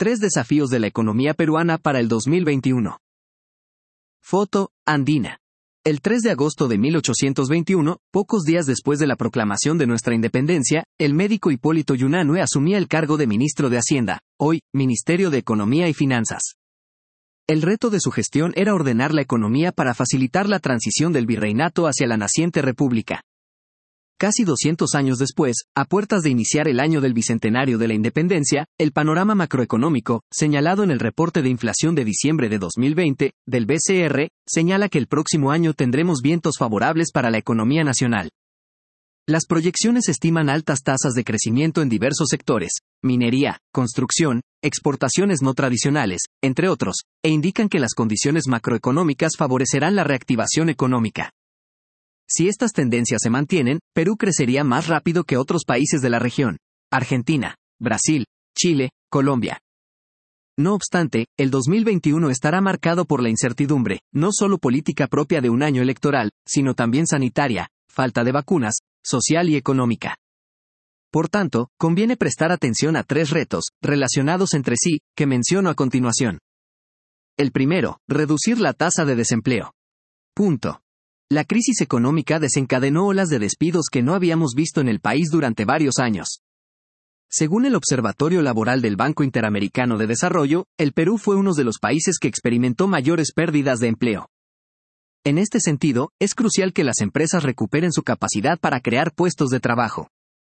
3 desafíos de la economía peruana para el 2021. Foto, Andina. El 3 de agosto de 1821, pocos días después de la proclamación de nuestra independencia, el médico Hipólito Yunanue asumía el cargo de ministro de Hacienda, hoy, Ministerio de Economía y Finanzas. El reto de su gestión era ordenar la economía para facilitar la transición del virreinato hacia la naciente república. Casi 200 años después, a puertas de iniciar el año del bicentenario de la independencia, el panorama macroeconómico, señalado en el reporte de inflación de diciembre de 2020, del BCR, señala que el próximo año tendremos vientos favorables para la economía nacional. Las proyecciones estiman altas tasas de crecimiento en diversos sectores, minería, construcción, exportaciones no tradicionales, entre otros, e indican que las condiciones macroeconómicas favorecerán la reactivación económica. Si estas tendencias se mantienen, Perú crecería más rápido que otros países de la región: Argentina, Brasil, Chile, Colombia. No obstante, el 2021 estará marcado por la incertidumbre, no solo política propia de un año electoral, sino también sanitaria, falta de vacunas, social y económica. Por tanto, conviene prestar atención a 3 retos, relacionados entre sí, que menciono a continuación. El primero, reducir la tasa de desempleo. Punto. La crisis económica desencadenó olas de despidos que no habíamos visto en el país durante varios años. Según el Observatorio Laboral del Banco Interamericano de Desarrollo, el Perú fue uno de los países que experimentó mayores pérdidas de empleo. En este sentido, es crucial que las empresas recuperen su capacidad para crear puestos de trabajo.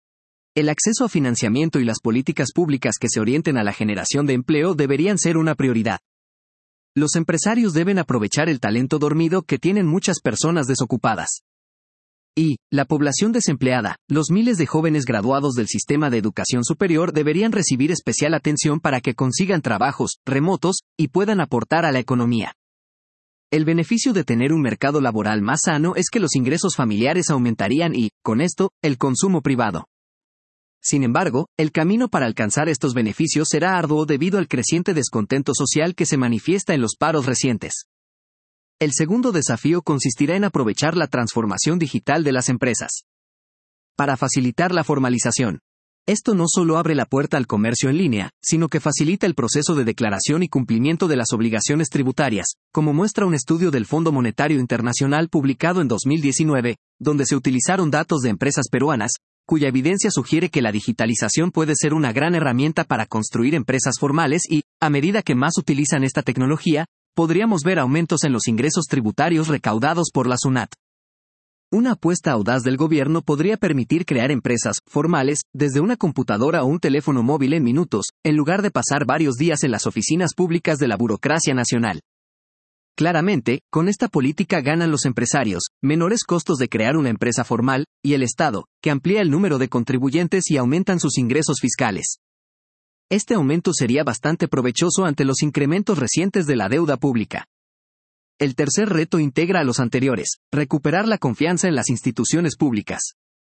El acceso a financiamiento y las políticas públicas que se orienten a la generación de empleo deberían ser una prioridad. Los empresarios deben aprovechar el talento dormido que tienen muchas personas desocupadas. Y, la población desempleada, los miles de jóvenes graduados del sistema de educación superior deberían recibir especial atención para que consigan trabajos remotos y puedan aportar a la economía. El beneficio de tener un mercado laboral más sano es que los ingresos familiares aumentarían y, con esto, el consumo privado. Sin embargo, el camino para alcanzar estos beneficios será arduo debido al creciente descontento social que se manifiesta en los paros recientes. El segundo desafío consistirá en aprovechar la transformación digital de las empresas. Para facilitar la formalización. Esto no solo abre la puerta al comercio en línea, sino que facilita el proceso de declaración y cumplimiento de las obligaciones tributarias, como muestra un estudio del Fondo Monetario Internacional publicado en 2019, donde se utilizaron datos de empresas peruanas, cuya evidencia sugiere que la digitalización puede ser una gran herramienta para construir empresas formales y, a medida que más utilizan esta tecnología, podríamos ver aumentos en los ingresos tributarios recaudados por la SUNAT. Una apuesta audaz del gobierno podría permitir crear empresas formales desde una computadora o un teléfono móvil en minutos, en lugar de pasar varios días en las oficinas públicas de la burocracia nacional. Claramente, con esta política ganan los empresarios, menores costos de crear una empresa formal, y el Estado, que amplía el número de contribuyentes y aumentan sus ingresos fiscales. Este aumento sería bastante provechoso ante los incrementos recientes de la deuda pública. El tercer reto integra a los anteriores: recuperar la confianza en las instituciones públicas.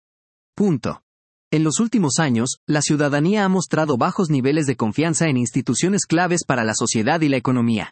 Punto. En los últimos años, la ciudadanía ha mostrado bajos niveles de confianza en instituciones claves para la sociedad y la economía.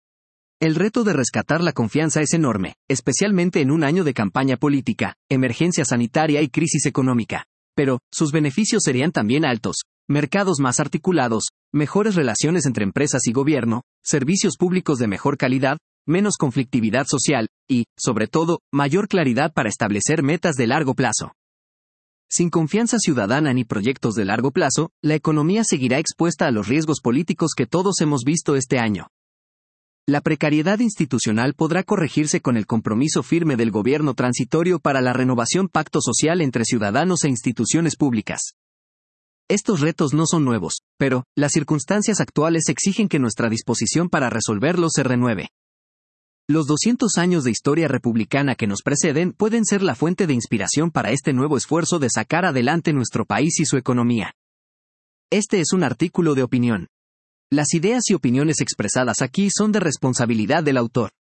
El reto de rescatar la confianza es enorme, especialmente en un año de campaña política, emergencia sanitaria y crisis económica. Pero, sus beneficios serían también altos: mercados más articulados, mejores relaciones entre empresas y gobierno, servicios públicos de mejor calidad, menos conflictividad social, y, sobre todo, mayor claridad para establecer metas de largo plazo. Sin confianza ciudadana ni proyectos de largo plazo, la economía seguirá expuesta a los riesgos políticos que todos hemos visto este año. La precariedad institucional podrá corregirse con el compromiso firme del gobierno transitorio para la renovación pacto social entre ciudadanos e instituciones públicas. Estos retos no son nuevos, pero las circunstancias actuales exigen que nuestra disposición para resolverlos se renueve. Los 200 años de historia republicana que nos preceden pueden ser la fuente de inspiración para este nuevo esfuerzo de sacar adelante nuestro país y su economía. Este es un artículo de opinión. Las ideas y opiniones expresadas aquí son de responsabilidad del autor.